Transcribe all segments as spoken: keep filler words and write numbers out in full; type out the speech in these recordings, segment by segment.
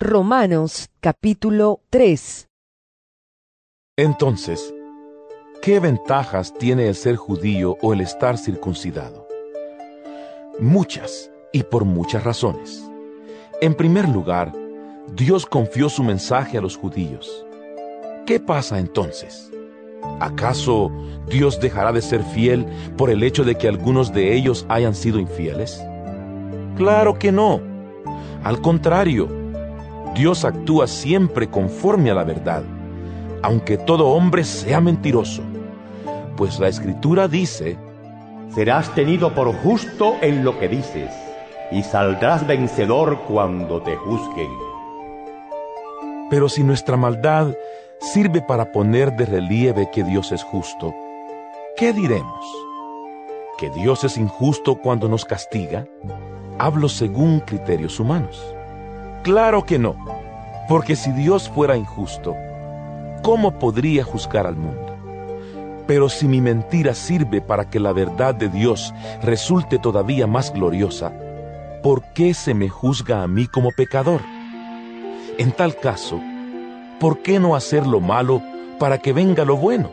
Romanos capítulo tres. Entonces, ¿qué ventajas tiene el ser judío o el estar circuncidado? Muchas, y por muchas razones. En primer lugar, Dios confió su mensaje a los judíos. ¿Qué pasa entonces? ¿Acaso Dios dejará de ser fiel por el hecho de que algunos de ellos hayan sido infieles? Claro que no. Al contrario, Dios actúa siempre conforme a la verdad, aunque todo hombre sea mentiroso. Pues la Escritura dice: serás tenido por justo en lo que dices, y saldrás vencedor cuando te juzguen. Pero si nuestra maldad sirve para poner de relieve que Dios es justo, ¿qué diremos? ¿Que Dios es injusto cuando nos castiga? Hablo según criterios humanos. Claro que no, porque si Dios fuera injusto, ¿cómo podría juzgar al mundo? Pero si mi mentira sirve para que la verdad de Dios resulte todavía más gloriosa, ¿por qué se me juzga a mí como pecador? En tal caso, ¿por qué no hacer lo malo para que venga lo bueno?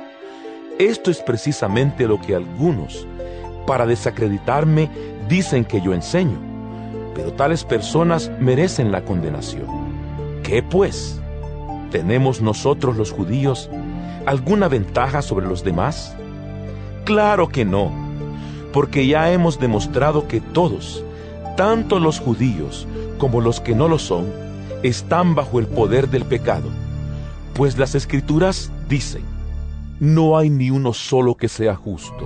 Esto es precisamente lo que algunos, para desacreditarme, dicen que yo enseño, pero tales personas merecen la condenación. ¿Qué pues? ¿Tenemos nosotros los judíos alguna ventaja sobre los demás? Claro que no, porque ya hemos demostrado que todos, tanto los judíos como los que no lo son, están bajo el poder del pecado. Pues las Escrituras dicen: no hay ni uno solo que sea justo,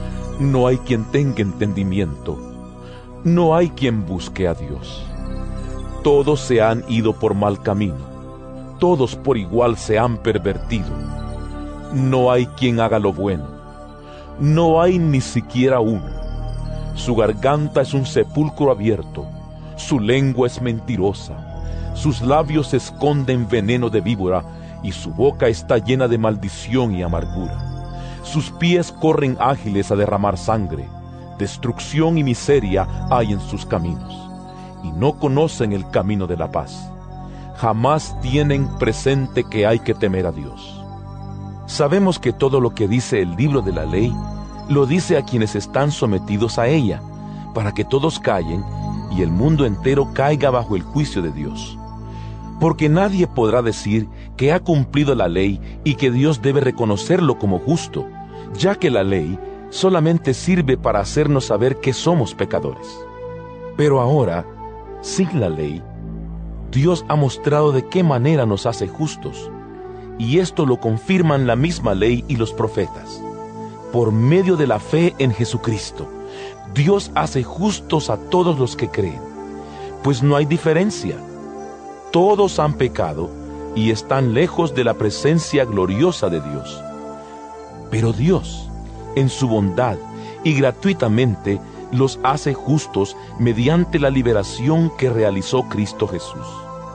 no hay quien tenga entendimiento, no hay quien busque a Dios. Todos se han ido por mal camino, todos por igual se han pervertido. No hay quien haga lo bueno, no hay ni siquiera uno. Su garganta es un sepulcro abierto, su lengua es mentirosa, sus labios esconden veneno de víbora, y su boca está llena de maldición y amargura. Sus pies corren ágiles a derramar sangre, destrucción y miseria hay en sus caminos, y no conocen el camino de la paz. Jamás tienen presente que hay que temer a Dios. Sabemos que todo lo que dice el libro de la ley, lo dice a quienes están sometidos a ella, para que todos callen y el mundo entero caiga bajo el juicio de Dios. Porque nadie podrá decir que ha cumplido la ley y que Dios debe reconocerlo como justo, ya que la ley solamente sirve para hacernos saber que somos pecadores. Pero ahora, sin la ley, Dios ha mostrado de qué manera nos hace justos, y esto lo confirman la misma ley y los profetas. Por medio de la fe en Jesucristo, Dios hace justos a todos los que creen, pues no hay diferencia. Todos han pecado y están lejos de la presencia gloriosa de Dios. Pero Dios, en su bondad y gratuitamente, los hace justos mediante la liberación que realizó Cristo Jesús.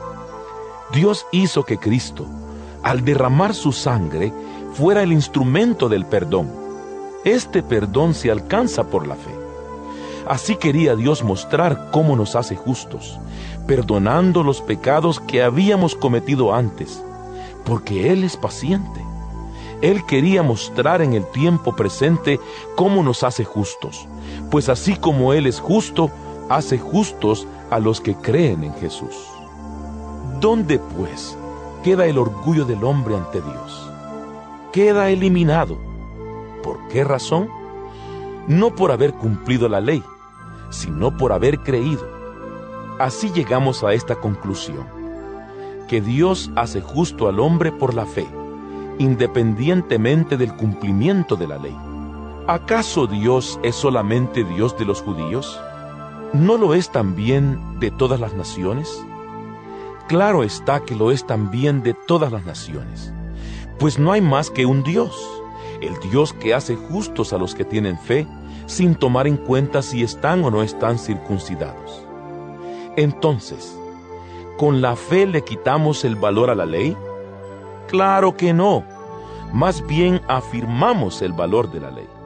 Dios hizo que Cristo, al derramar su sangre, fuera el instrumento del perdón. Este perdón se alcanza por la fe. Así quería Dios mostrar cómo nos hace justos, perdonando los pecados que habíamos cometido antes, porque Él es paciente. Él quería mostrar en el tiempo presente cómo nos hace justos, pues así como Él es justo, hace justos a los que creen en Jesús. ¿Dónde, pues, queda el orgullo del hombre ante Dios? Queda eliminado. ¿Por qué razón? No por haber cumplido la ley, sino por haber creído. Así llegamos a esta conclusión: que Dios hace justo al hombre por la fe, independientemente del cumplimiento de la ley. ¿Acaso Dios es solamente Dios de los judíos? ¿No lo es también de todas las naciones? Claro está que lo es también de todas las naciones, pues no hay más que un Dios, el Dios que hace justos a los que tienen fe, sin tomar en cuenta si están o no están circuncidados. Entonces, ¿con la fe le quitamos el valor a la ley? Claro que no, más bien afirmamos el valor de la ley.